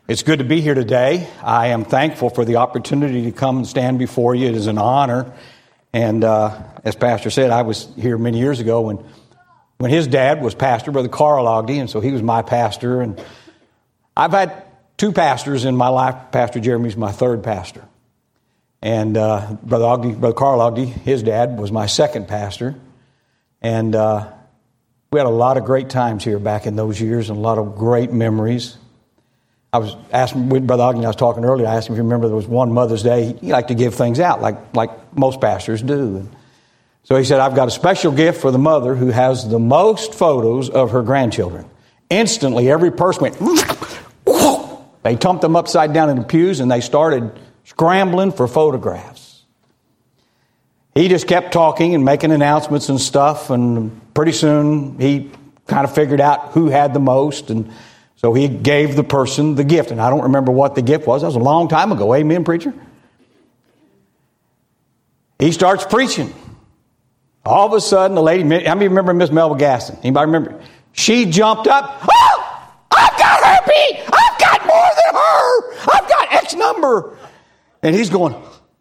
It's good to be here today. I am thankful for the opportunity to come and stand before you. It is an honor. And as Pastor said, I was here many years ago when his dad was pastor, Brother Carl Ogden, and so he was my pastor. And I've had two pastors in my life. Pastor Jeremy's my third pastor. And Brother Carl Ogden, his dad, was my second pastor. And we had a lot of great times here back in those years and a lot of great memories. I was asking with Brother Ogden, I was talking earlier, I asked him if you remember there was one Mother's Day, he liked to give things out like most pastors do. And so he said, I've got a special gift for the mother who has the most photos of her grandchildren. Instantly, every person went, whoa! They tumped them upside down in the pews and they started scrambling for photographs. He just kept talking and making announcements and stuff, and pretty soon he kind of figured out who had the most, and so he gave the person the gift. And I don't remember what the gift was. That was a long time ago. Amen, preacher? He starts preaching. All of a sudden, the lady, how many remember Miss Melba Gaston? Anybody remember? She jumped up. Oh, I've got her beat. I've got more than her. I've got X number. And he's going,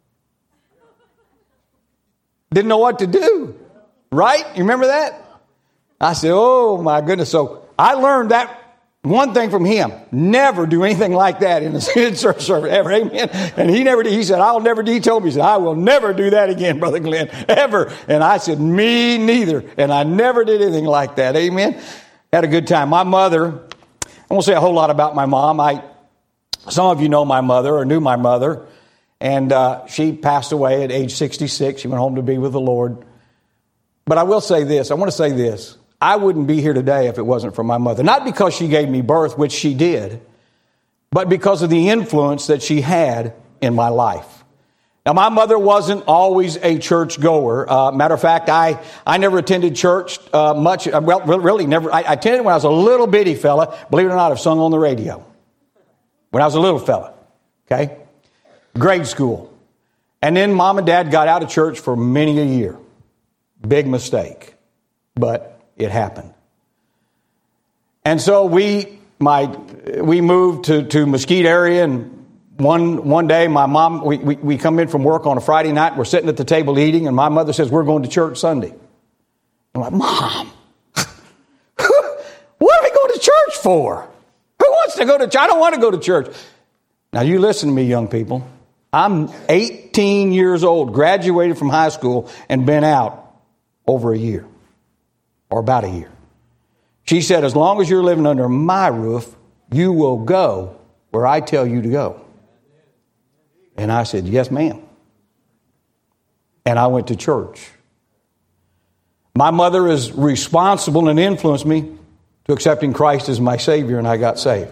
didn't know what to do. Right? You remember that? I said, oh my goodness. So I learned that one thing from him: never do anything like that in a church service ever. Amen. And he never did. He said, I'll never do. He told me, he said, I will never do that again, Brother Glenn, ever. And I said, me neither. And I never did anything like that. Amen. Had a good time. My mother, I won't say a whole lot about my mom. Some of you know my mother or knew my mother. And she passed away at age 66. She went home to be with the Lord. But I will say this. I want to say this. I wouldn't be here today if it wasn't for my mother. Not because she gave me birth, which she did, but because of the influence that she had in my life. Now, my mother wasn't always a church goer. Matter of fact, I never attended church much. Well, really never. I attended when I was a little bitty fella. Believe it or not, I've sung on the radio when I was a little fella. Okay? Grade school. And then Mom and Dad got out of church for many a year. Big mistake. But it happened. And so we moved to Mesquite area, and one day my mom, we come in from work on a Friday night, we're sitting at the table eating, and my mother says, we're going to church Sunday. I'm like, Mom, what are we going to church for? Who wants to go to church? I don't want to go to church. Now you listen to me, young people. I'm 18 years old, graduated from high school, and been out over a year. Or about a year. She said, as long as you're living under my roof, you will go where I tell you to go. And I said, yes, ma'am. And I went to church. My mother is responsible and influenced me to accepting Christ as my Savior, and I got saved.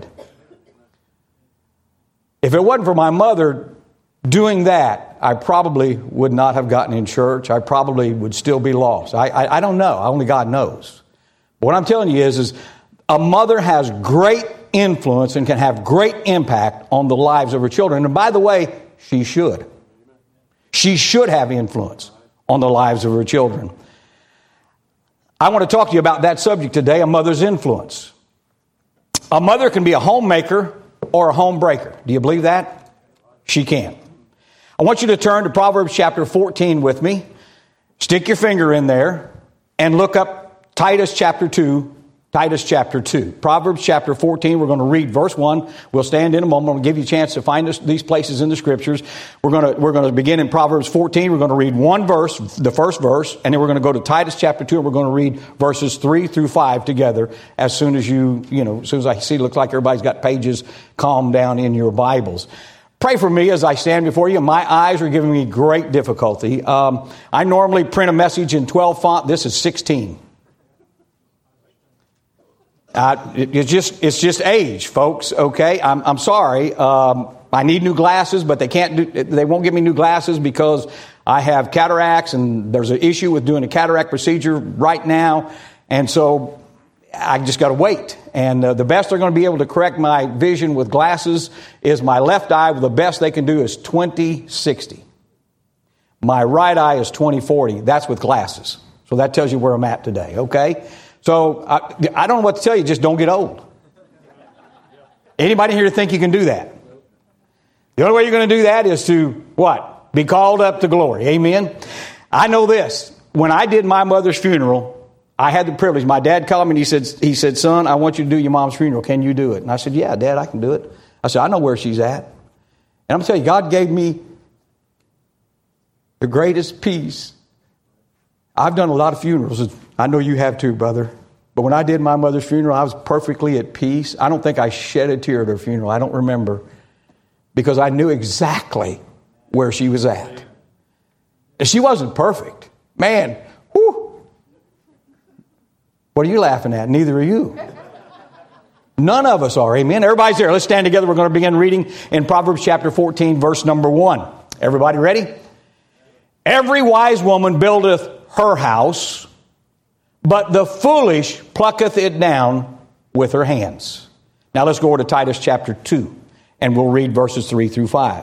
If it wasn't for my mother doing that, I probably would not have gotten in church. I probably would still be lost. I don't know. Only God knows. But what I'm telling you is a mother has great influence and can have great impact on the lives of her children. And by the way, she should. She should have influence on the lives of her children. I want to talk to you about that subject today, a mother's influence. A mother can be a homemaker or a home breaker. Do you believe that? She can. I want you to turn to Proverbs chapter 14 with me. Stick your finger in there and look up Titus chapter 2. Titus chapter 2. Proverbs chapter 14, we're going to read verse 1. We'll stand in a moment. We'll give you a chance to find these places in the Scriptures. We're going to begin in Proverbs 14. We're going to read one verse, the first verse, and then we're going to go to Titus chapter 2, and we're going to read verses 3 through 5 together as soon as as soon as I see it looks like everybody's got pages calmed down in your Bibles. Pray for me as I stand before you. My eyes are giving me great difficulty. I normally print a message in 12 font. This is 16. It's just age, folks. Okay, I'm sorry. I need new glasses, but they won't give me new glasses because I have cataracts, and there's an issue with doing a cataract procedure right now, and so I just got to wait. And the best they're going to be able to correct my vision with glasses is my left eye. The best they can do is 20/60. My right eye is 20/40. That's with glasses. So that tells you where I'm at today. Okay. So I don't know what to tell you. Just don't get old. Anybody here think you can do that? The only way you're going to do that is to, what? Be called up to glory. Amen? I know this. When I did my mother's funeral, I had the privilege. My dad called me and he said, son, I want you to do your mom's funeral. Can you do it? And I said, yeah, Dad, I can do it. I said, I know where she's at. And I'm going to tell you, God gave me the greatest peace. I've done a lot of funerals. I know you have too, brother. But when I did my mother's funeral, I was perfectly at peace. I don't think I shed a tear at her funeral. I don't remember. Because I knew exactly where she was at. And she wasn't perfect. Man, whew. What are you laughing at? Neither are you. None of us are. Amen. Everybody's there. Let's stand together. We're going to begin reading in Proverbs chapter 14, verse number 1. Everybody ready? Every wise woman buildeth her house, but the foolish plucketh it down with her hands. Now let's go over to Titus chapter 2, and we'll read verses 3 through 5.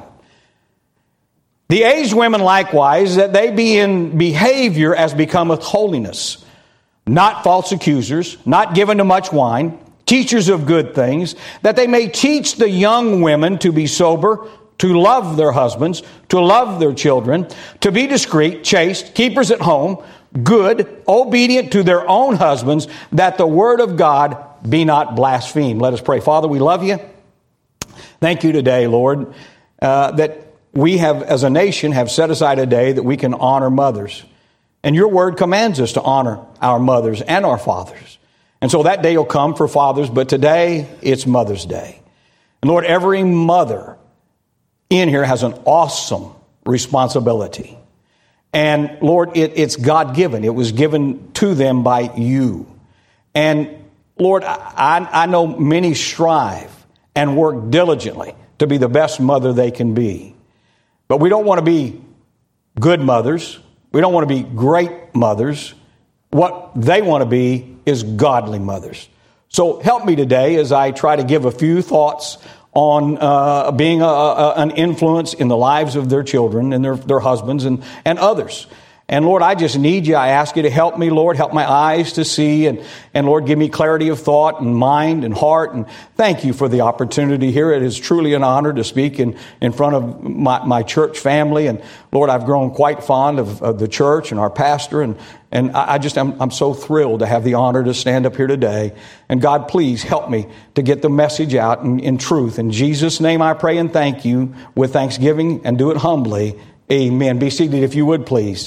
The aged women likewise, that they be in behavior as becometh holiness, not false accusers, not given to much wine, teachers of good things, that they may teach the young women to be sober, to love their husbands, to love their children, to be discreet, chaste, keepers at home, good, obedient to their own husbands, that the word of God be not blasphemed. Let us pray. Father, we love you. Thank you today, Lord, that we have, as a nation, have set aside a day that we can honor mothers. And your word commands us to honor our mothers and our fathers. And so that day will come for fathers, but today it's Mother's Day. And Lord, every mother in here has an awesome responsibility. And Lord, it's God-given. It was given to them by you. And Lord, I know many strive and work diligently to be the best mother they can be. But we don't want to be good mothers. We don't want to be great mothers. What they want to be is godly mothers. So help me today as I try to give a few thoughts on being an influence in the lives of their children and their husbands and others. And Lord, I just need you. I ask you to help me, Lord. Help my eyes to see. And Lord, give me clarity of thought and mind and heart. And thank you for the opportunity here. It is truly an honor to speak in front of my church family. And Lord, I've grown quite fond of the church and our pastor. And I'm so thrilled to have the honor to stand up here today. And God, please help me to get the message out in truth. In Jesus' name I pray and thank you with thanksgiving, and do it humbly. Amen. Be seated if you would, please.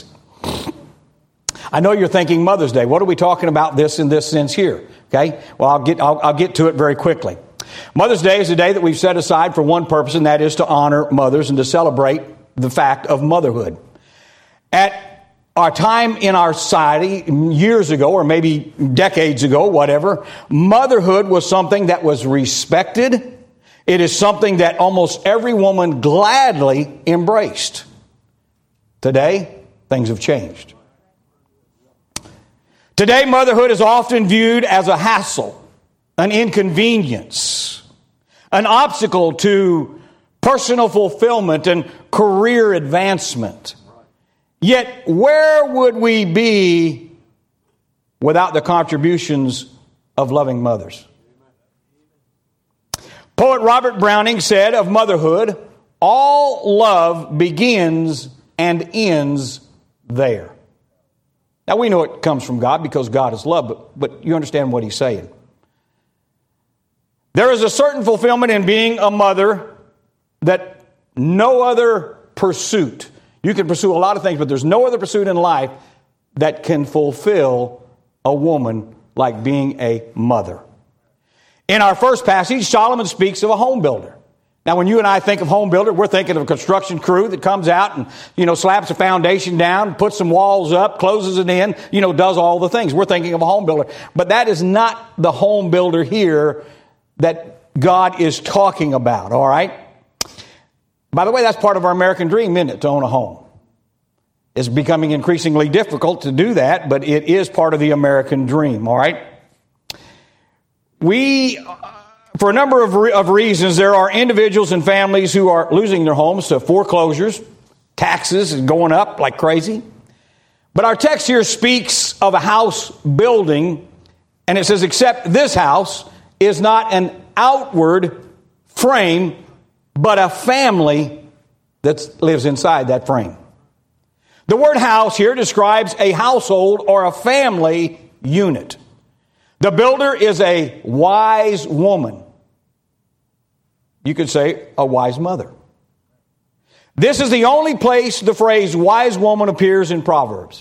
I know you're thinking Mother's Day. What are we talking about this in this sense here? Okay. Well, I'll get to it very quickly. Mother's Day is a day that we've set aside for one purpose, and that is to honor mothers and to celebrate the fact of motherhood. At our time in our society, years ago, or maybe decades ago, whatever, motherhood was something that was respected. It is something that almost every woman gladly embraced. Today, things have changed. Today, motherhood is often viewed as a hassle, an inconvenience, an obstacle to personal fulfillment and career advancement. Yet, where would we be without the contributions of loving mothers? Poet Robert Browning said of motherhood, all love begins and ends there. Now, we know it comes from God because God is love, but you understand what he's saying. There is a certain fulfillment in being a mother that no other pursuit. You can pursue a lot of things, but there's no other pursuit in life that can fulfill a woman like being a mother. In our first passage, Solomon speaks of a home builder. Now, when you and I think of home builder, we're thinking of a construction crew that comes out and, slaps a foundation down, puts some walls up, closes it in, does all the things. We're thinking of a home builder. But that is not the home builder here that God is talking about, all right? By the way, that's part of our American dream, isn't it, to own a home? It's becoming increasingly difficult to do that, but it is part of the American dream, all right? For a number of reasons, there are individuals and families who are losing their homes to foreclosures, taxes is going up like crazy. But our text here speaks of a house building, and it says, except this house is not an outward frame, but a family that lives inside that frame. The word house here describes a household or a family unit. The builder is a wise woman. You could say a wise mother. This is the only place the phrase wise woman appears in Proverbs.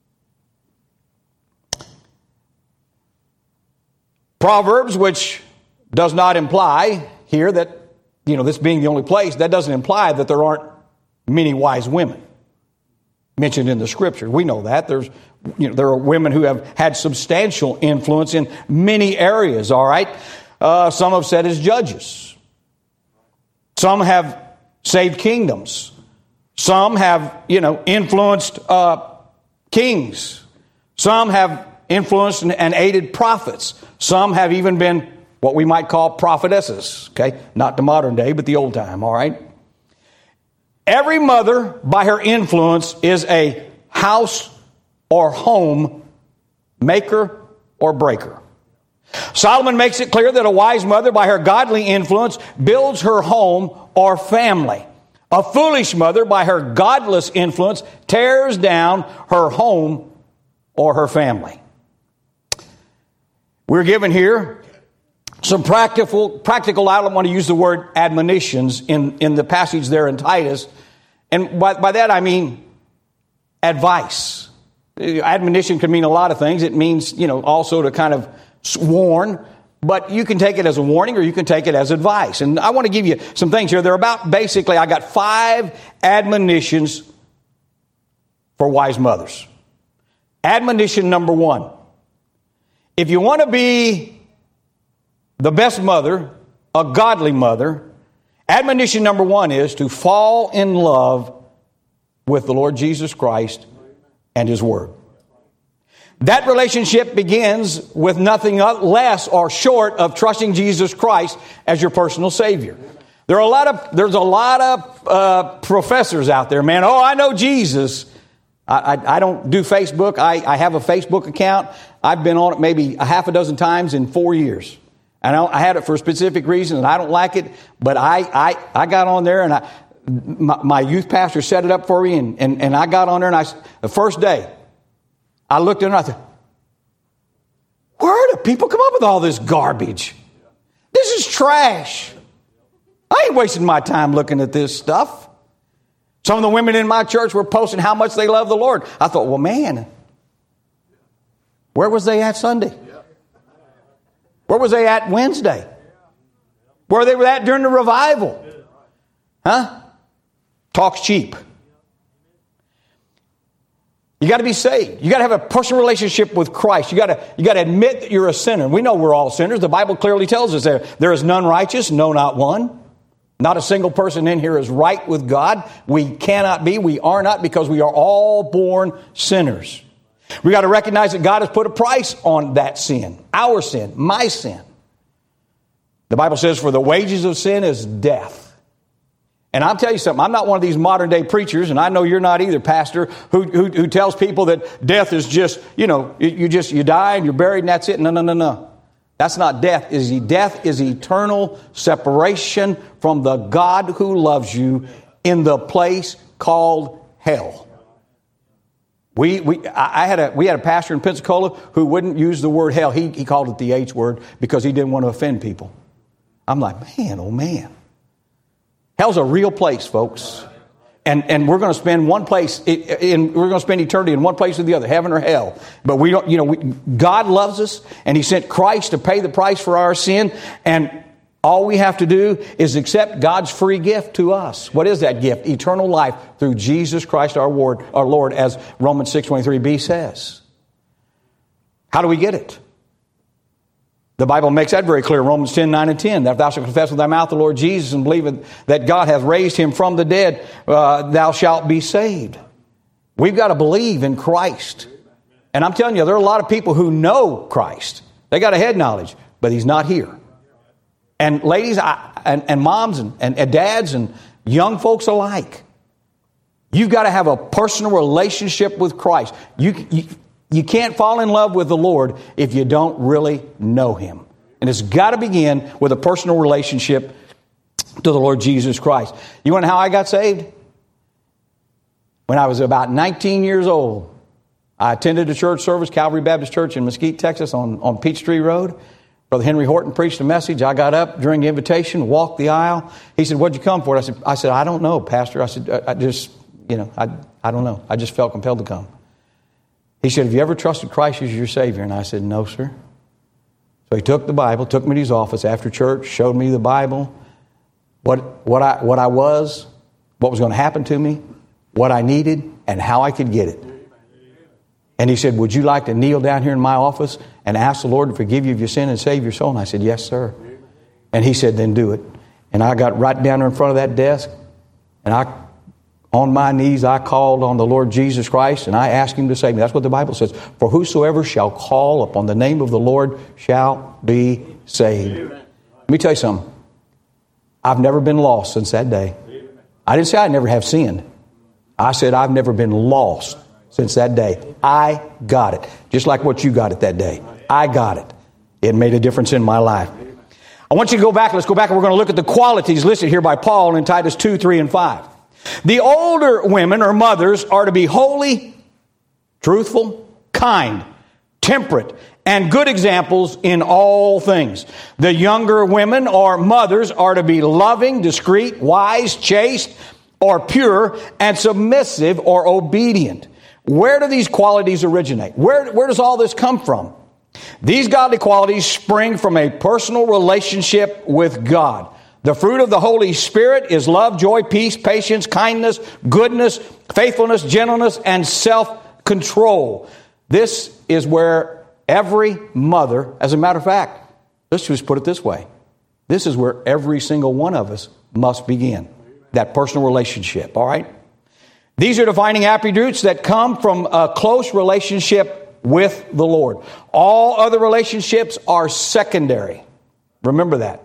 Proverbs, which does not imply here that, this being the only place, that doesn't imply that there aren't many wise women mentioned in the Scripture. We know that. There are women who have had substantial influence in many areas, all right? Some have said as judges. Some have saved kingdoms. Some have, influenced kings. Some have influenced and aided prophets. Some have even been what we might call prophetesses, okay? Not the modern day, but the old time, all right? Every mother, by her influence, is a house or home maker or breaker. Solomon makes it clear that a wise mother, by her godly influence, builds her home or family. A foolish mother, by her godless influence, tears down her home or her family. We're given here some practical, I don't want to use the word admonitions in the passage there in Titus. And by that I mean advice. Admonition can mean a lot of things. It means, also to kind of warn. But you can take it as a warning or you can take it as advice. And I want to give you some things here. They're about, basically, I got 5 admonitions for wise mothers. Admonition number 1. If you want to be the best mother, a godly mother, admonition number 1 is to fall in love with the Lord Jesus Christ and His Word. That relationship begins with nothing less or short of trusting Jesus Christ as your personal Savior. There's a lot of professors out there, man. Oh, I know Jesus. I don't do Facebook. I have a Facebook account. I've been on it maybe a half a dozen times in 4 years. And I had it for a specific reason, and I don't like it. But I got on there, and my youth pastor set it up for me, and I got on there, and the first day, I looked at it and I thought, where do people come up with all this garbage? This is trash. I ain't wasting my time looking at this stuff. Some of the women in my church were posting how much they love the Lord. I thought, well, man, where was they at Sunday? Where was they at Wednesday? Where they were at during the revival? Huh? Talk's cheap. You got to be saved. You got to have a personal relationship with Christ. You got to admit that you're a sinner. We know we're all sinners. The Bible clearly tells us there is none righteous, no, not one. Not a single person in here is right with God. We cannot be. We are not, because we are all born sinners. We got to recognize that God has put a price on that sin, our sin, my sin. The Bible says, for the wages of sin is death. And I'll tell you something, I'm not one of these modern day preachers, and I know you're not either, pastor, who tells people that death is just, you die and you're buried and that's it. No. That's not death. Death is eternal separation from the God who loves you in the place called hell. We had a pastor in Pensacola who wouldn't use the word hell. He called it the H word because he didn't want to offend people. I'm like, man, oh man. Hell's a real place, folks. And we're going to spend we're going to spend eternity in one place or the other, heaven or hell. But we don't, God loves us, and He sent Christ to pay the price for our sin. And all we have to do is accept God's free gift to us. What is that gift? Eternal life through Jesus Christ our Lord, as Romans 6:23b says. How do we get it? The Bible makes that very clear. Romans 10:9 and 10. That if thou shalt confess with thy mouth the Lord Jesus and believe that God hath raised Him from the dead, thou shalt be saved. We've got to believe in Christ. And I'm telling you, there are a lot of people who know Christ. They got a head knowledge, but He's not here. And ladies and moms and dads and young folks alike, you've got to have a personal relationship with Christ. You can't fall in love with the Lord if you don't really know Him. And it's got to begin with a personal relationship to the Lord Jesus Christ. You want to know how I got saved? When I was about 19 years old, I attended a church service, Calvary Baptist Church in Mesquite, Texas, on Peachtree Road. Brother Henry Horton preached a message. I got up during the invitation, walked the aisle. He said, "What'd you come for?" I said, "I don't know, Pastor." I said, I don't know. I just felt compelled to come. He said, "Have you ever trusted Christ as your Savior?" And I said, "No, sir." So he took the Bible, took me to his office after church, showed me the Bible, what I was, what was going to happen to me, what I needed, and how I could get it. And he said, "Would you like to kneel down here in my office and ask the Lord to forgive you of your sin and save your soul?" And I said, "Yes, sir." And he said, "Then do it." And I got right down there in front of that desk, and on my knees, I called on the Lord Jesus Christ, and I asked Him to save me. That's what the Bible says. For whosoever shall call upon the name of the Lord shall be saved. Amen. Let me tell you something. I've never been lost since that day. I didn't say I never have sinned. I said I've never been lost since that day. I got it. Just like what you got it that day. I got it. It made a difference in my life. I want you to go back. Let's go back and we're going to look at the qualities listed here by Paul in Titus 2, 3, and 5. The older women or mothers are to be holy, truthful, kind, temperate, and good examples in all things. The younger women or mothers are to be loving, discreet, wise, chaste, or pure, and submissive or obedient. Where do these qualities originate? Where does all this come from? These godly qualities spring from a personal relationship with God. The fruit of the Holy Spirit is love, joy, peace, patience, kindness, goodness, faithfulness, gentleness, and self-control. This is where every mother, as a matter of fact, let's just put it this way. This is where every single one of us must begin. That personal relationship, all right? These are defining attributes that come from a close relationship with the Lord. All other relationships are secondary. Remember that.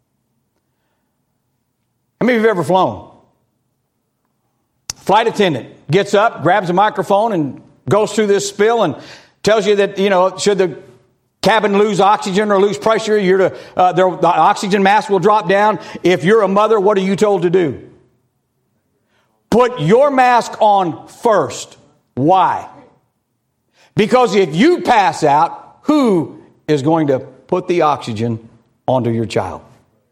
How many of you have ever flown? Flight attendant gets up, grabs a microphone, and goes through this spiel and tells you that, should the cabin lose oxygen or lose pressure, the oxygen mask will drop down. If you're a mother, what are you told to do? Put your mask on first. Why? Because if you pass out, who is going to put the oxygen onto your child?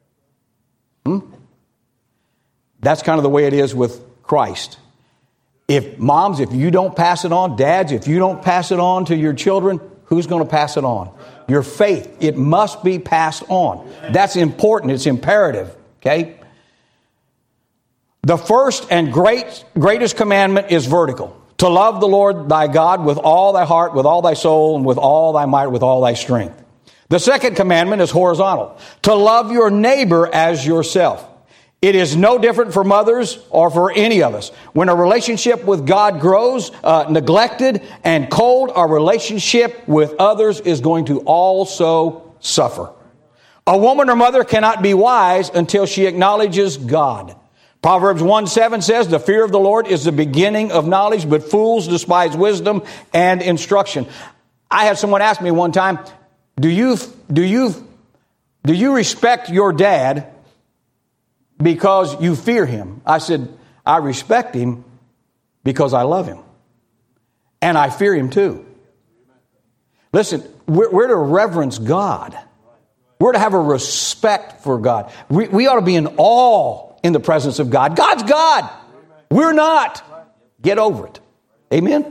That's kind of the way it is with Christ. If moms, if you don't pass it on, dads, if you don't pass it on to your children, who's going to pass it on? Your faith. It must be passed on. That's important. It's imperative. Okay? The first and greatest commandment is vertical. To love the Lord thy God with all thy heart, with all thy soul, and with all thy might, with all thy strength. The second commandment is horizontal. To love your neighbor as yourself. It is no different for mothers or for any of us. When a relationship with God grows neglected and cold, our relationship with others is going to also suffer. A woman or mother cannot be wise until she acknowledges God. Proverbs 1:7 says, the fear of the Lord is the beginning of knowledge, but fools despise wisdom and instruction. I had someone ask me one time, do you respect your dad because you fear him? I said, I respect him because I love him. And I fear him too. Listen, we're to reverence God. We're to have a respect for God. We ought to be in awe in the presence of God. God's God. We're not. Get over it. Amen?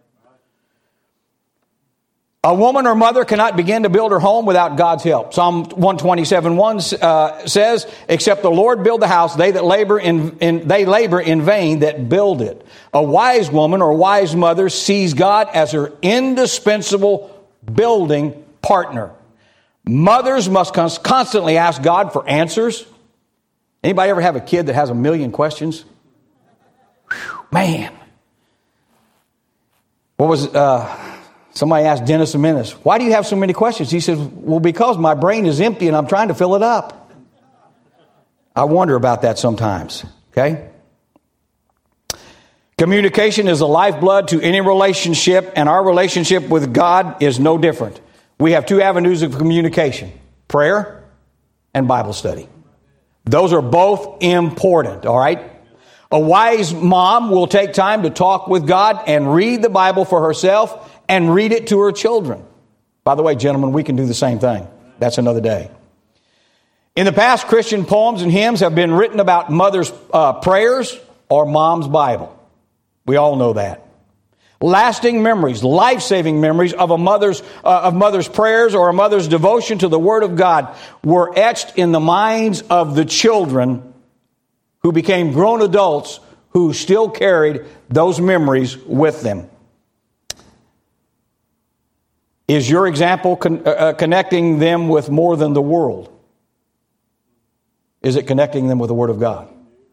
A woman or mother cannot begin to build her home without God's help. Psalm 127:1 says, except the Lord build the house, they labor in vain that build it. A wise woman or wise mother sees God as her indispensable building partner. Mothers must constantly ask God for answers. Anybody ever have a kid that has a million questions? Whew, man. What was somebody asked Dennis Menace, why do you have so many questions? He says, well, because my brain is empty and I'm trying to fill it up. I wonder about that sometimes. Okay? Communication is the lifeblood to any relationship, and our relationship with God is no different. We have two avenues of communication, prayer and Bible study. Those are both important, all right? A wise mom will take time to talk with God and read the Bible for herself and read it to her children. By the way, gentlemen, we can do the same thing. That's another day. In the past, Christian poems and hymns have been written about mother's prayers or mom's Bible. We all know that. Lasting memories, life-saving memories of a mother's prayers or a mother's devotion to the Word of God were etched in the minds of the children who became grown adults who still carried those memories with them. Is your example connecting them with more than the world? Is it connecting them with the Word of God?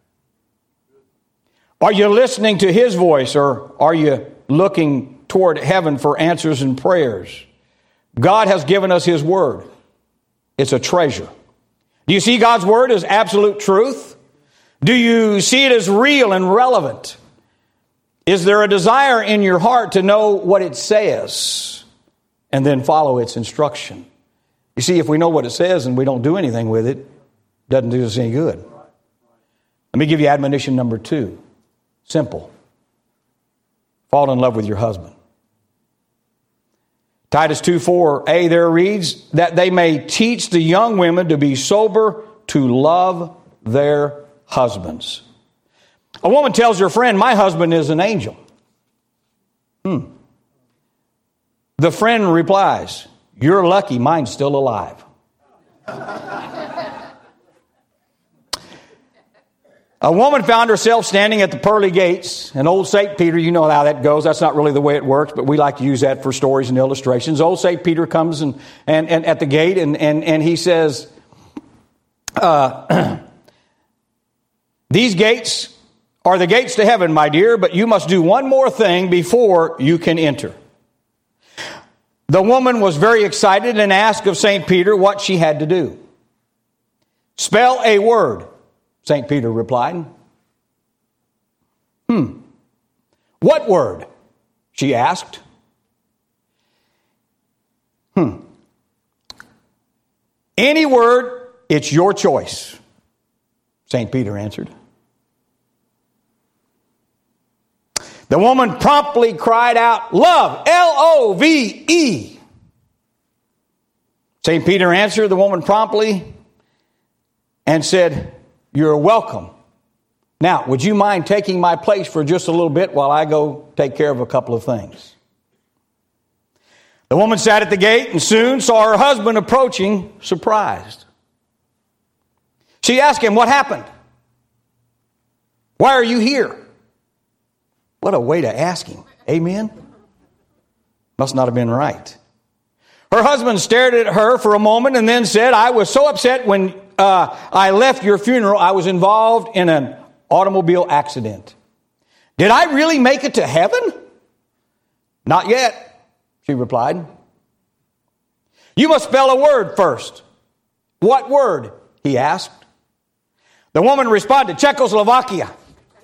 Are you listening to His voice, or are you looking toward heaven for answers and prayers? God has given us His Word. It's a treasure. Do you see God's Word as absolute truth? Do you see it as real and relevant? Is there a desire in your heart to know what it says and then follow its instruction? You see, if we know what it says and we don't do anything with it, it doesn't do us any good. Let me give you admonition number 2. Simple. Fall in love with your husband. Titus 2:4a there reads, that they may teach the young women to be sober, to love their husbands. A woman tells her friend, my husband is an angel. The friend replies, you're lucky, mine's still alive. A woman found herself standing at the pearly gates, and old St. Peter, you know how that goes. That's not really the way it works, but we like to use that for stories and illustrations. Old St. Peter comes and at the gate, and he says, these gates are the gates to heaven, my dear, but you must do one more thing before you can enter. The woman was very excited and asked of St. Peter what she had to do. Spell a word, St. Peter replied. What word? She asked. Any word, it's your choice, St. Peter answered. The woman promptly cried out, love, L-O-V-E. St. Peter answered the woman promptly and said, you're welcome. Now, would you mind taking my place for just a little bit while I go take care of a couple of things? The woman sat at the gate and soon saw her husband approaching, surprised. She asked him, what happened? Why are you here? What a way to ask him. Amen? Must not have been right. Her husband stared at her for a moment and then said, I was so upset when I left your funeral. I was involved in an automobile accident. Did I really make it to heaven? Not yet, she replied. You must spell a word first. What word? He asked. The woman responded, Czechoslovakia.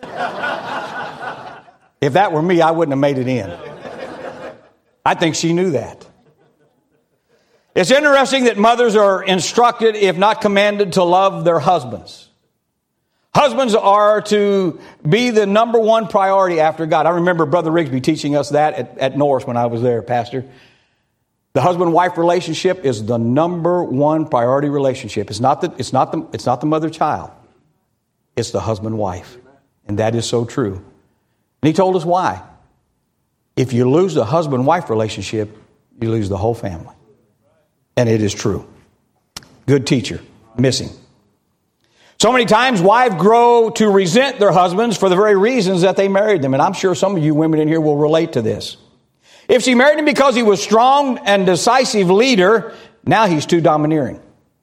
If that were me, I wouldn't have made it in. I think she knew that. It's interesting that mothers are instructed, if not commanded, to love their husbands. Husbands are to be the number one priority after God. I remember Brother Rigsby teaching us that at Norris when I was there, Pastor. The husband-wife relationship is the number one priority relationship. It's not the mother-child. It's the husband-wife. And that is so true. And he told us why. If you lose the husband-wife relationship, you lose the whole family. And it is true. Good teacher. Missing. So many times wives grow to resent their husbands for the very reasons that they married them. And I'm sure some of you women in here will relate to this. If she married him because he was strong and decisive leader, now he's too domineering.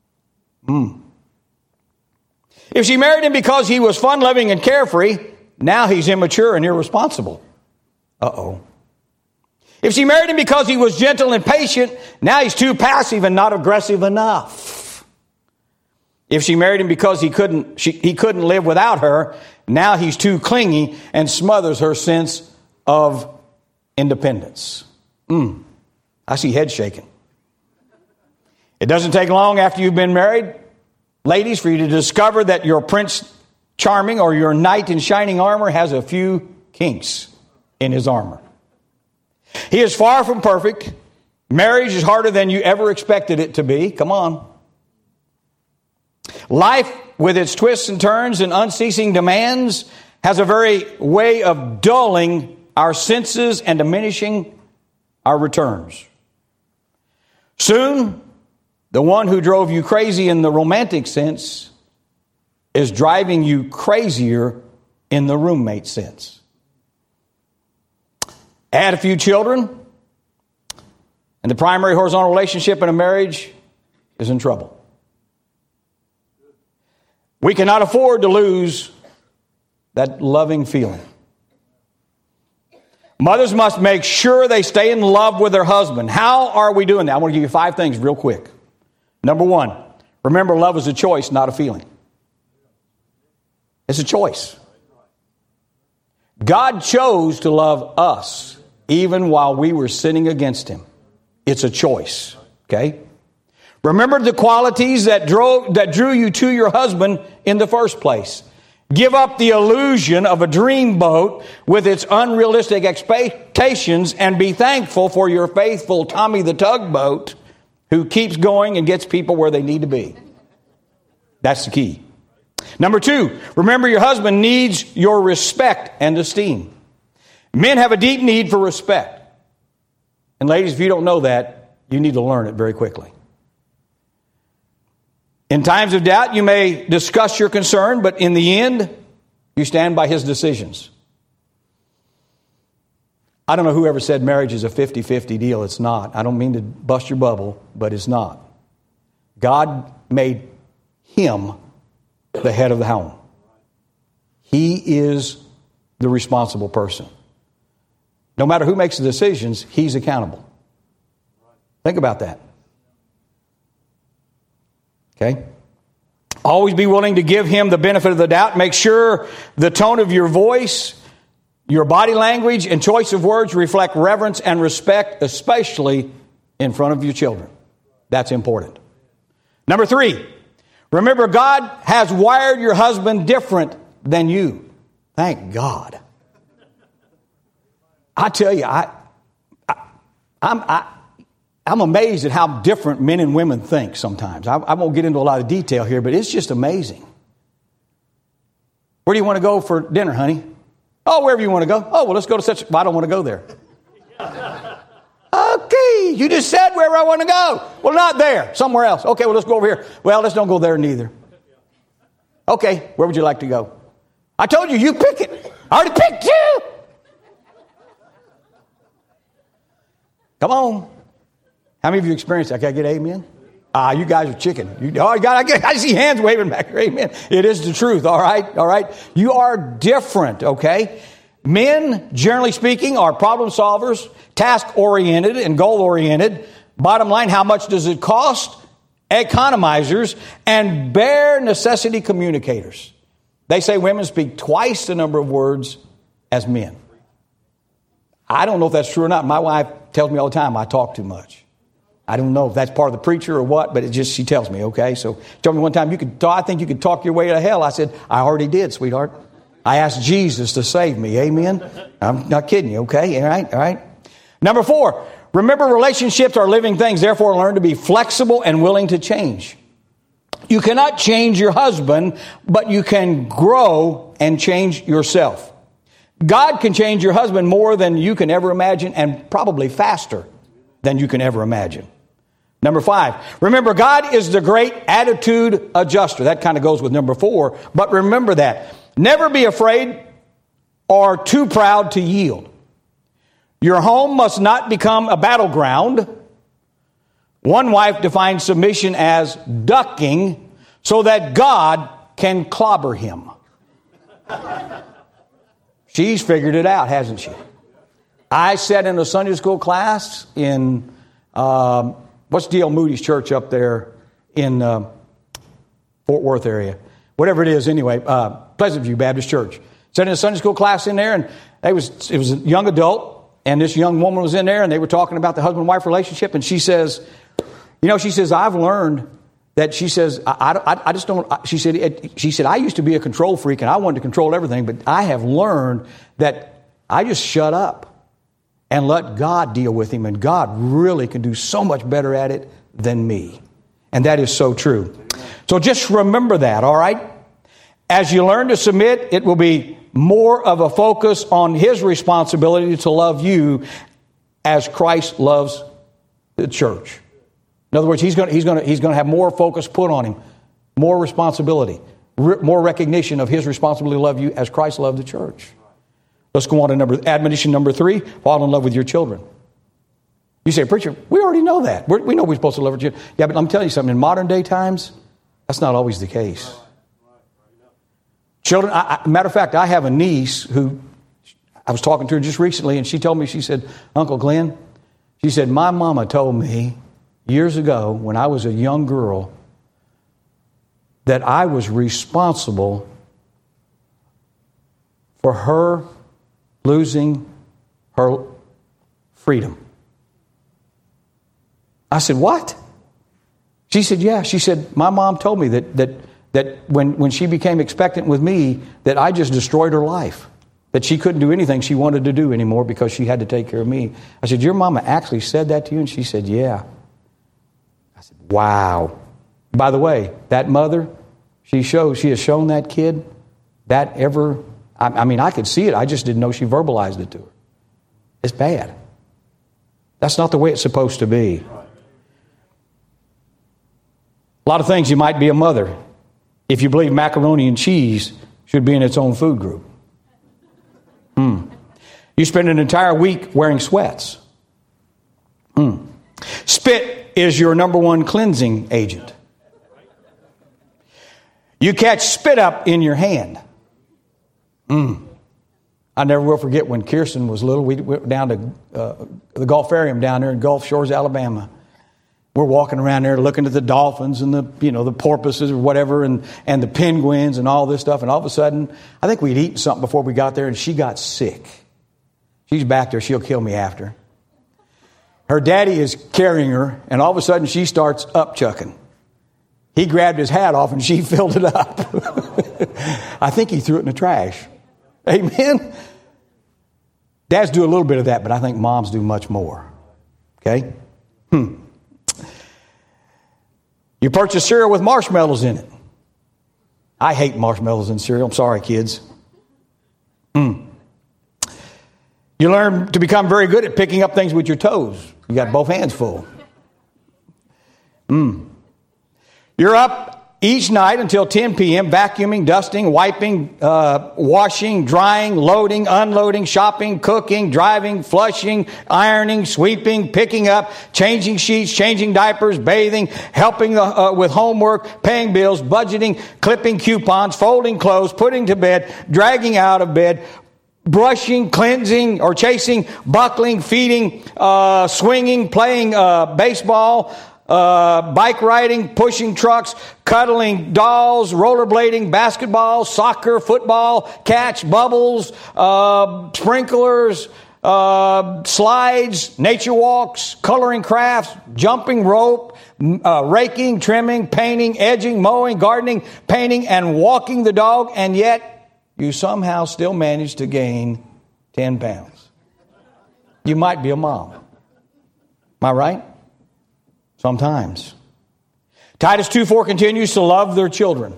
If she married him because he was fun-loving and carefree, now he's immature and irresponsible. Uh-oh. If she married him because he was gentle and patient, now he's too passive and not aggressive enough. If she married him because he couldn't live without her, now he's too clingy and smothers her sense of independence. I see head shaking. It doesn't take long after you've been married ladies, for you to discover that your Prince Charming or your knight in shining armor has a few kinks in his armor. He is far from perfect. Marriage is harder than you ever expected it to be. Come on. Life, with its twists and turns and unceasing demands, has a very way of dulling our senses and diminishing our returns. Soon, the one who drove you crazy in the romantic sense is driving you crazier in the roommate sense. Add a few children, and the primary horizontal relationship in a marriage is in trouble. We cannot afford to lose that loving feeling. Mothers must make sure they stay in love with their husband. How are we doing that? I want to give you 5 things real quick. Number 1, remember love is a choice, not a feeling. It's a choice. God chose to love us even while we were sinning against him. It's a choice. Okay? Remember the qualities that drew you to your husband in the first place. Give up the illusion of a dream boat with its unrealistic expectations and be thankful for your faithful Tommy the tugboat who keeps going and gets people where they need to be. That's the key. Number 2, remember your husband needs your respect and esteem. Men have a deep need for respect. And ladies, if you don't know that, you need to learn it very quickly. In times of doubt, you may discuss your concern, but in the end, you stand by his decisions. I don't know who ever said marriage is a 50-50 deal. It's not. I don't mean to bust your bubble, but it's not. God made him the head of the home. He is the responsible person. No matter who makes the decisions, he's accountable. Think about that. Okay? Always be willing to give him the benefit of the doubt. Make sure the tone of your voice, your body language, and choice of words reflect reverence and respect, especially in front of your children. That's important. Number 3, remember God has wired your husband different than you. Thank God. I tell you, I'm amazed at how different men and women think sometimes. I won't get into a lot of detail here, but it's just amazing. Where do you want to go for dinner, honey? Oh, wherever you want to go. Oh, well, let's go to such... Well, I don't want to go there. Okay, you just said wherever I want to go. Well, not there. Somewhere else. Okay, well, let's go over here. Well, let's don't go there neither. Okay, where would you like to go? I told you, you pick it. I already picked you. Come on. How many of you experienced that? Can I get amen? You guys are chicken. I see hands waving back here. Amen. It is the truth. All right. You are different, okay? Men, generally speaking, are problem solvers, task-oriented and goal-oriented. Bottom line, how much does it cost? Economizers and bare necessity communicators. They say women speak twice the number of words as men. I don't know if that's true or not. My wife tells me all the time I talk too much. I don't know if that's part of the preacher or what, but she tells me, okay? So she told me one time, I think you could talk your way to hell. I said, I already did, sweetheart. I asked Jesus to save me, amen? I'm not kidding you, okay? All right? Number 4, remember relationships are living things, therefore learn to be flexible and willing to change. You cannot change your husband, but you can grow and change yourself. God can change your husband more than you can ever imagine and probably faster than you can ever imagine. Number 5, remember God is the great attitude adjuster. That kind of goes with number 4, but remember that. Never be afraid or too proud to yield. Your home must not become a battleground. One wife defines submission as ducking so that God can clobber him. She's figured it out, hasn't she? I sat in a Sunday school class in, what's D.L. Moody's church up there in Fort Worth area? Whatever it is, anyway, Pleasant View Baptist Church. Sat in a Sunday school class in there, and it was a young adult, and this young woman was in there, and they were talking about the husband-wife relationship, and she says, I've learned that she says, I just don't, she said, I used to be a control freak and I wanted to control everything, but I have learned that I just shut up and let God deal with him, and God really can do so much better at it than me. And that is so true. So just remember that, all right? As you learn to submit, it will be more of a focus on his responsibility to love you as Christ loves the church. In other words, he's going to have more focus put on him, more responsibility, more recognition of his responsibility to love you as Christ loved the church. Let's go on to admonition number 3, fall in love with your children. You say, preacher, we already know that. We know we're supposed to love our children. Yeah, but I'm telling you something, in modern day times, that's not always the case. Children, matter of fact, I have a niece who, I was talking to her just recently, and she told me, she said, Uncle Glenn, she said, my mama told me years ago when I was a young girl that I was responsible for her losing her freedom. I said, what? She said, yeah. She said, my mom told me that when she became expectant with me, that I just destroyed her life. That she couldn't do anything she wanted to do anymore because she had to take care of me. I said, your mama actually said that to you? And she said, yeah. I said, wow. By the way, that mother, she has shown that kid that ever, I mean, I could see it. I just didn't know she verbalized it to her. It's bad. That's not the way it's supposed to be. A lot of things you might be a mother if you believe macaroni and cheese should be in its own food group. You spend an entire week wearing sweats. Spit is your number one cleansing agent. You catch spit up in your hand. I never will forget when Kirsten was little. We went down to the Gulfarium down there in Gulf Shores, Alabama. We're walking around there looking at the dolphins and the porpoises or whatever and the penguins and all this stuff. And all of a sudden, I think we'd eaten something before we got there and she got sick. She's back there. She'll kill me after. Her daddy is carrying her and all of a sudden she starts upchucking. He grabbed his hat off and she filled it up. I think he threw it in the trash. Amen? Dads do a little bit of that, but I think moms do much more. Okay? You purchase cereal with marshmallows in it. I hate marshmallows in cereal. I'm sorry, kids. You learn to become very good at picking up things with your toes. You got both hands full. You're up each night until 10 p.m. vacuuming, dusting, wiping, washing, drying, loading, unloading, shopping, cooking, driving, flushing, ironing, sweeping, picking up, changing sheets, changing diapers, bathing, helping with homework, paying bills, budgeting, clipping coupons, folding clothes, putting to bed, dragging out of bed, brushing, cleansing, or chasing, buckling, feeding, swinging, playing baseball, bike riding, pushing trucks, cuddling dolls, rollerblading, basketball, soccer, football, catch, bubbles, sprinklers, slides, nature walks, coloring crafts, jumping rope, raking, trimming, painting, edging, mowing, gardening, painting, and walking the dog, and yet you somehow still manage to gain 10 pounds. You might be a mom. Am I right? Sometimes. Titus 2:4 continues to love their children.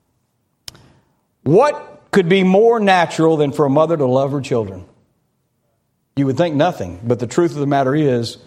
What could be more natural than for a mother to love her children? You would think nothing, but the truth of the matter is,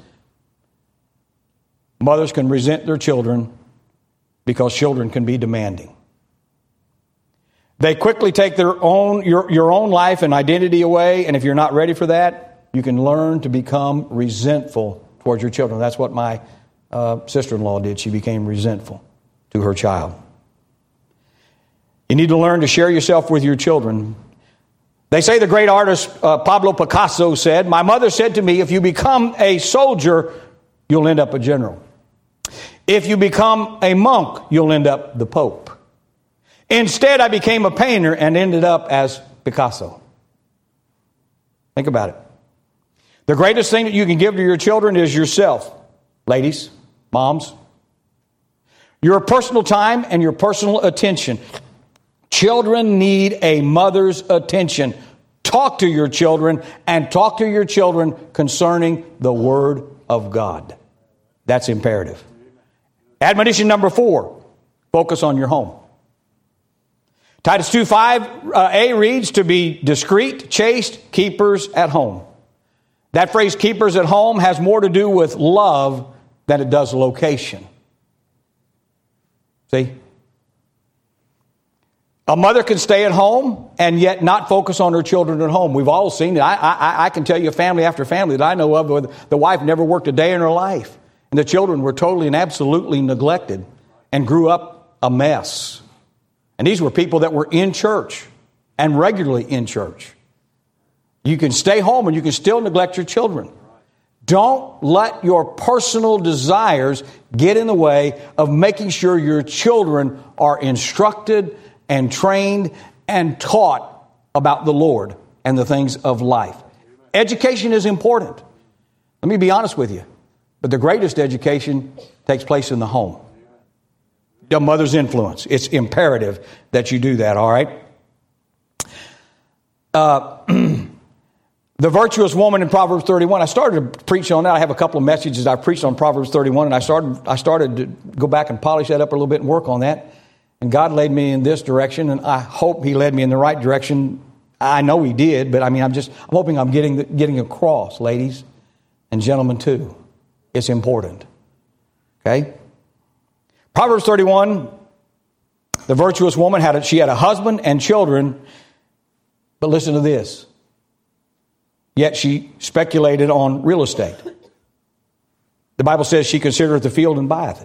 mothers can resent their children because children can be demanding. They quickly take your own life and identity away, and if you're not ready for that, you can learn to become resentful towards your children. That's what my sister-in-law did. She became resentful to her child. You need to learn to share yourself with your children. They say the great artist Pablo Picasso said, "My mother said to me, if you become a soldier, you'll end up a general. If you become a monk, you'll end up the Pope. Instead, I became a painter and ended up as Picasso." Think about it. The greatest thing that you can give to your children is yourself. Ladies, moms, Your personal time and your personal attention. Children need a mother's attention. Talk to your children and talk to your children concerning the Word of God. That's imperative. Admonition number 4, focus on your home. Titus 2:5a reads, to be discreet, chaste, keepers at home. That phrase, keepers at home, has more to do with love than it does location. See? A mother can stay at home and yet not focus on her children at home. We've all seen it. I can tell you family after family that I know of where the wife never worked a day in her life. And the children were totally and absolutely neglected and grew up a mess. And these were people that were in church and regularly in church. You can stay home and you can still neglect your children. Don't let your personal desires get in the way of making sure your children are instructed and trained and taught about the Lord and the things of life. Education is important. Let me be honest with you. But the greatest education takes place in the home. The mother's influence. It's imperative that you do that, all right? The virtuous woman in Proverbs 31. I started to preach on that. I have a couple of messages I preached on Proverbs 31, and I started to go back and polish that up a little bit and work on that. And God led me in this direction, and I hope He led me in the right direction. I know He did, but I'm hoping I'm getting across, ladies and gentlemen too. It's important. Okay? Proverbs 31, the virtuous woman had a husband and children, but listen to this. Yet she speculated on real estate. The Bible says she considereth the field and buyeth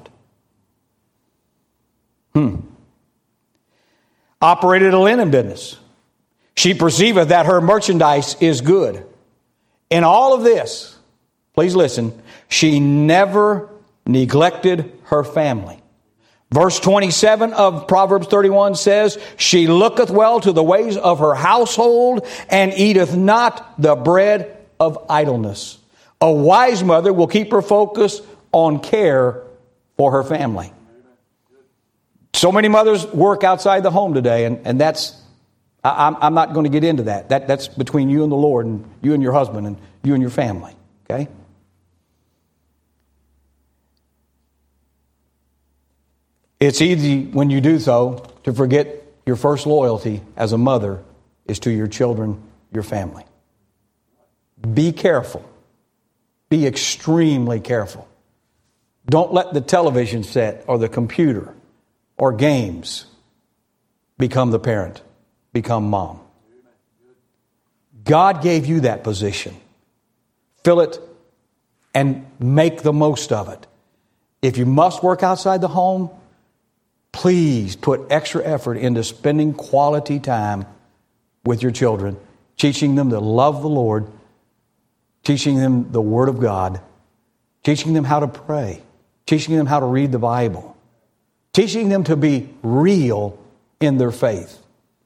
it. Operated a linen business. She perceiveth that her merchandise is good. In all of this, please listen, she never neglected her family. Verse 27 of Proverbs 31 says, she looketh well to the ways of her household and eateth not the bread of idleness. A wise mother will keep her focus on care for her family. So many mothers work outside the home today, and that's, I'm not going to get into that. That's between you and the Lord, and you and your husband, and you and your family. Okay? It's easy when you do so to forget your first loyalty as a mother is to your children, your family. Be careful. Be extremely careful. Don't let the television set or the computer or games become the parent, become mom. God gave you that position. Fill it and make the most of it. If you must work outside the home, please put extra effort into spending quality time with your children, teaching them to love the Lord, teaching them the Word of God, teaching them how to pray, teaching them how to read the Bible, teaching them to be real in their faith.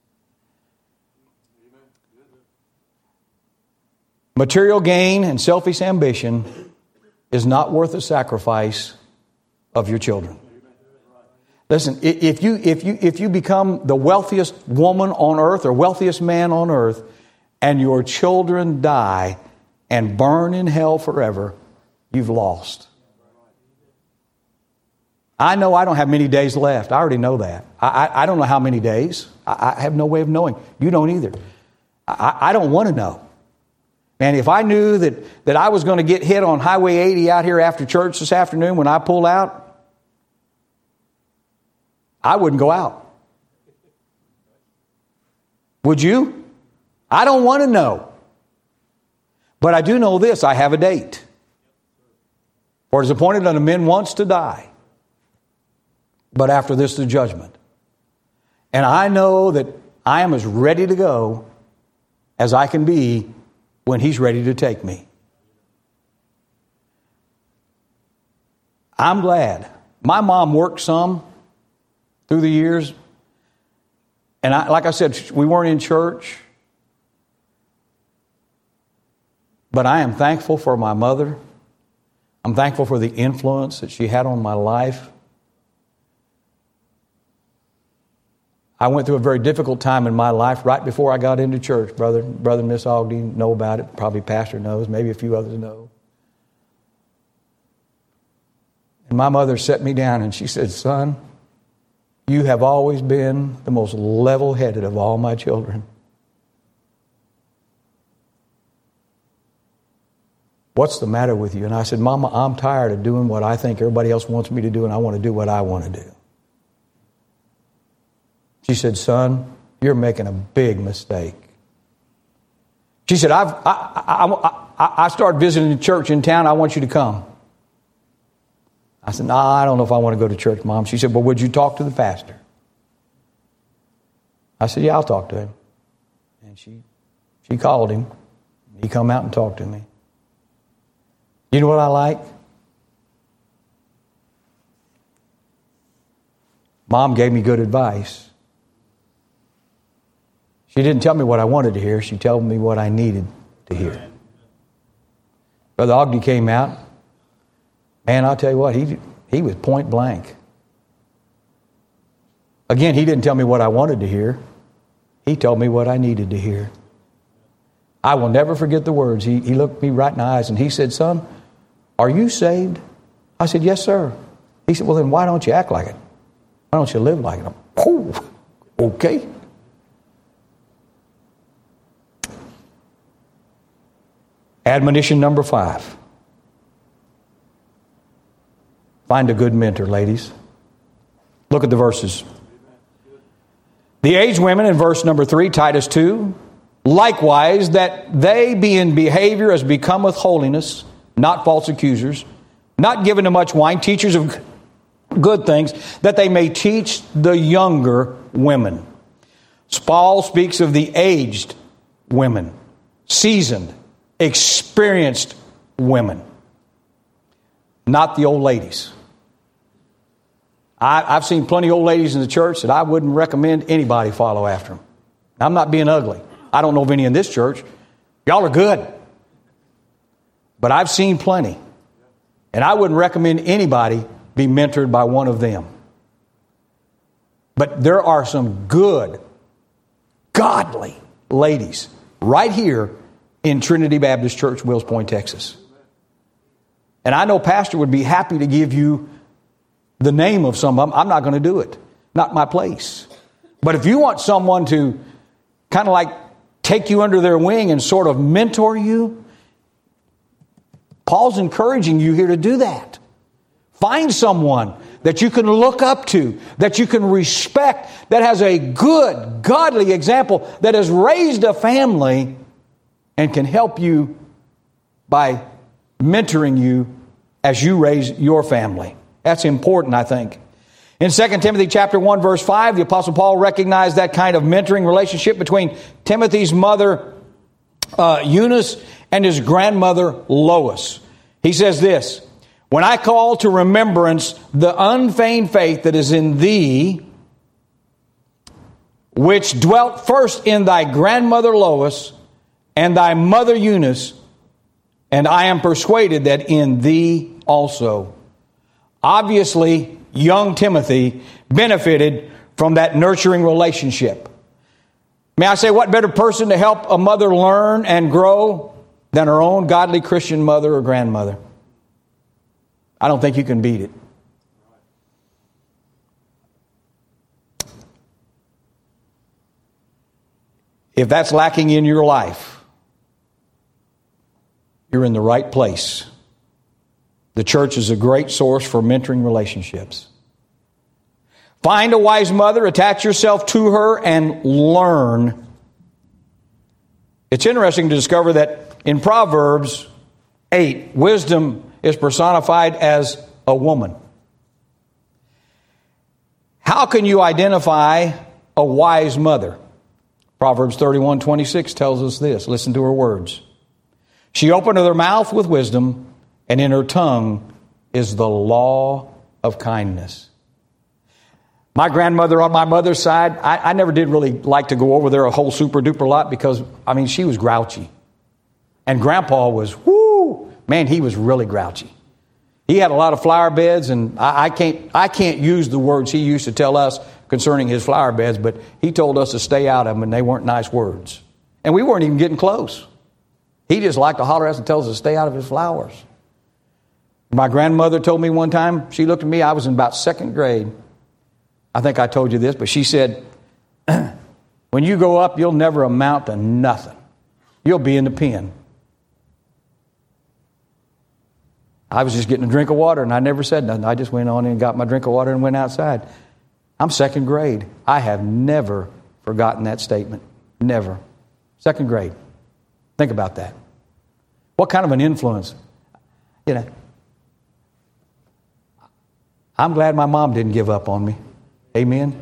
Material gain and selfish ambition is not worth the sacrifice of your children. Listen, if you become the wealthiest woman on earth or wealthiest man on earth, and your children die and burn in hell forever, you've lost. I know I don't have many days left. I already know that. I don't know how many days. I have no way of knowing. You don't either. I don't want to know. Man, if I knew that I was going to get hit on Highway 80 out here after church this afternoon when I pull out, I wouldn't go out. Would you? I don't want to know. But I do know this, I have a date. For it is appointed unto men once to die, but after this the judgment. And I know that I am as ready to go as I can be when He's ready to take me. I'm glad. My mom worked some through the years. And like I said, we weren't in church. But I am thankful for my mother. I'm thankful for the influence that she had on my life. I went through a very difficult time in my life right before I got into church. Brother and Miss Ogden know about it. Probably Pastor knows. Maybe a few others know. And my mother set me down and she said, "Son, you have always been the most level-headed of all my children. What's the matter with you?" And I said, "Mama, I'm tired of doing what I think everybody else wants me to do, and I want to do what I want to do." She said, "Son, you're making a big mistake." She said, I started visiting the church in town. I want you to come." I said, "No, I don't know if I want to go to church, Mom." She said, "Well, would you talk to the pastor?" I said, "Yeah, I'll talk to him." And she called him. He come out and talked to me. You know what I like? Mom gave me good advice. She didn't tell me what I wanted to hear. She told me what I needed to hear. Brother Ogden came out. Man, I'll tell you what, he was point blank. Again, he didn't tell me what I wanted to hear. He told me what I needed to hear. I will never forget the words. He looked me right in the eyes and he said, "Son, are you saved?" I said, "Yes, sir." He said, "Well, then why don't you act like it? Why don't you live like it?" Oh, okay. Admonition number 5. Find a good mentor, ladies. Look at the verses. The aged women in verse number 3, Titus 2, likewise, that they be in behavior as becometh holiness, not false accusers, not given to much wine, teachers of good things, that they may teach the younger women. Paul speaks of the aged women, seasoned, experienced women, not the old ladies. I've seen plenty of old ladies in the church that I wouldn't recommend anybody follow after them. I'm not being ugly. I don't know of any in this church. Y'all are good. But I've seen plenty. And I wouldn't recommend anybody be mentored by one of them. But there are some good, godly ladies right here in Trinity Baptist Church, Wills Point, Texas. And I know Pastor would be happy to give you the name of some of them. I'm not going to do it. Not my place. But if you want someone to kind of like take you under their wing and sort of mentor you, Paul's encouraging you here to do that. Find someone that you can look up to, that you can respect, that has a good, godly example, that has raised a family and can help you by mentoring you as you raise your family. That's important, I think. In 2 Timothy chapter 1, verse 5, the Apostle Paul recognized that kind of mentoring relationship between Timothy's mother, Eunice, and his grandmother, Lois. He says this, "When I call to remembrance the unfeigned faith that is in thee, which dwelt first in thy grandmother Lois and thy mother Eunice, and I am persuaded that in thee also." Obviously, young Timothy benefited from that nurturing relationship. May I say, what better person to help a mother learn and grow than her own godly Christian mother or grandmother? I don't think you can beat it. If that's lacking in your life, you're in the right place. The church is a great source for mentoring relationships. Find a wise mother, attach yourself to her, and learn. It's interesting to discover that in Proverbs 8, wisdom is personified as a woman. How can you identify a wise mother? Proverbs 31:26 tells us this. Listen to her words. "She openeth her mouth with wisdom, and in her tongue is the law of kindness." My grandmother on my mother's side, I never did really like to go over there a whole super duper lot because, she was grouchy. And Grandpa was, he was really grouchy. He had a lot of flower beds, and I can't use the words he used to tell us concerning his flower beds, but he told us to stay out of them, and they weren't nice words. And we weren't even getting close. He just liked to holler at us and tell us to stay out of his flowers. My grandmother told me one time, she looked at me, I was in about second grade. I think I told you this, but she said, when you grow up, you'll never amount to nothing. You'll be in the pen. I was just getting a drink of water, and I never said nothing. I just went on and got my drink of water and went outside. I'm second grade. I have never forgotten that statement. Never. Second grade. Think about that. What kind of an influence? You know, I'm glad my mom didn't give up on me. Amen.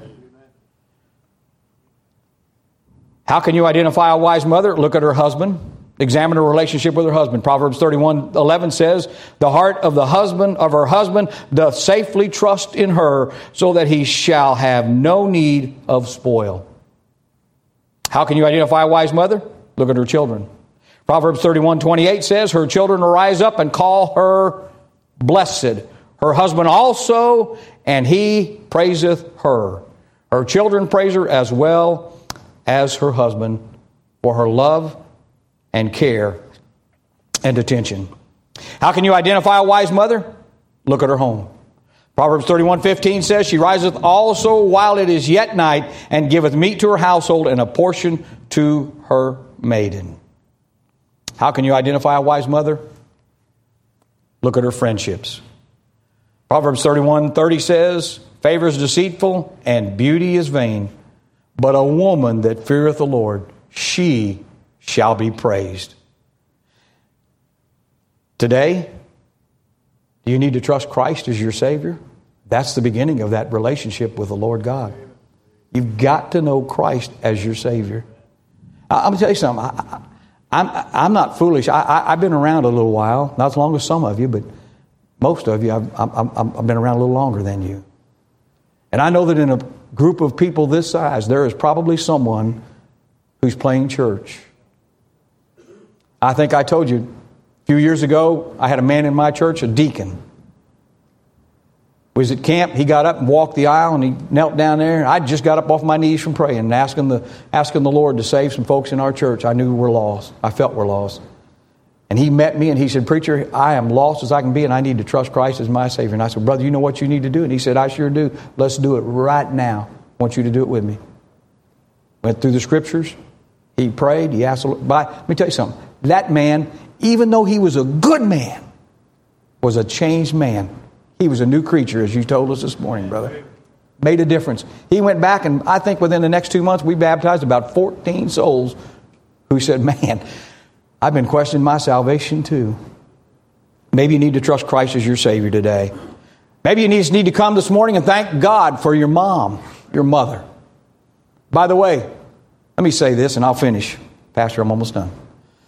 How can you identify a wise mother? Look at her husband. Examine her relationship with her husband. Proverbs 31:11 says, the heart of her husband doth safely trust in her, so that he shall have no need of spoil. How can you identify a wise mother? Look at her children. Proverbs 31:28 says, her children arise up and call her blessed. Her husband also, and he praiseth her. Her children praise her as well as her husband for her love and care and attention. How can you identify a wise mother? Look at her home. Proverbs 31:15 says, she riseth also while it is yet night, and giveth meat to her household and a portion to her maiden. How can you identify a wise mother? Look at her friendships. Proverbs 31:30 says, favor is deceitful and beauty is vain, but a woman that feareth the Lord, she shall be praised. Today, do you need to trust Christ as your Savior? That's the beginning of that relationship with the Lord God. You've got to know Christ as your Savior. I'm going to tell you something. I'm not foolish. I've been around a little while, not as long as some of you, but most of you, I've been around a little longer than you. And I know that in a group of people this size, there is probably someone who's playing church. I think I told you a few years ago, I had a man in my church, a deacon. Was at camp, he got up and walked the aisle and he knelt down there. I just got up off my knees from praying and asking the Lord to save some folks in our church. I knew we're lost. I felt we're lost. And he met me and he said, preacher, I am lost as I can be and I need to trust Christ as my Savior. And I said, brother, you know what you need to do? And he said, I sure do. Let's do it right now. I want you to do it with me. Went through the scriptures. He prayed. He asked the Lord. But let me tell you something. That man, even though he was a good man, was a changed man. He was a new creature, as you told us this morning, brother. Made a difference. He went back, and I think within the next 2 months, we baptized about 14 souls who said, man, I've been questioning my salvation too. Maybe you need to trust Christ as your Savior today. Maybe you just need to come this morning and thank God for your mom, your mother. By the way, let me say this, and I'll finish. Pastor, I'm almost done.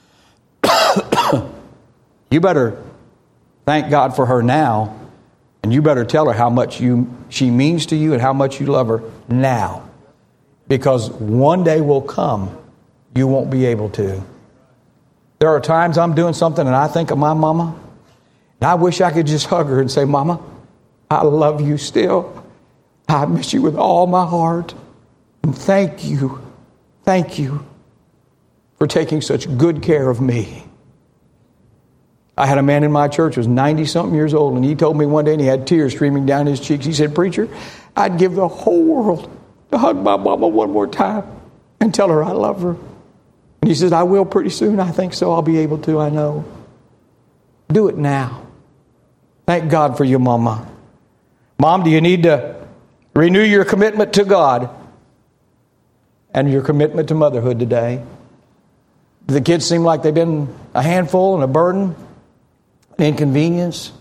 You better thank God for her now. And you better tell her how much she means to you and how much you love her now. Because one day will come, you won't be able to. There are times I'm doing something and I think of my mama. And I wish I could just hug her and say, Mama, I love you still. I miss you with all my heart. And thank you for taking such good care of me. I had a man in my church who was 90-something years old, and he told me one day, and he had tears streaming down his cheeks. He said, preacher, I'd give the whole world to hug my mama one more time and tell her I love her. And he said, I will pretty soon. I think so. I'll be able to, I know. Do it now. Thank God for your mama. Mom, do you need to renew your commitment to God and your commitment to motherhood today? Do the kids seem like they've been a handful and a burden? Inconvenience.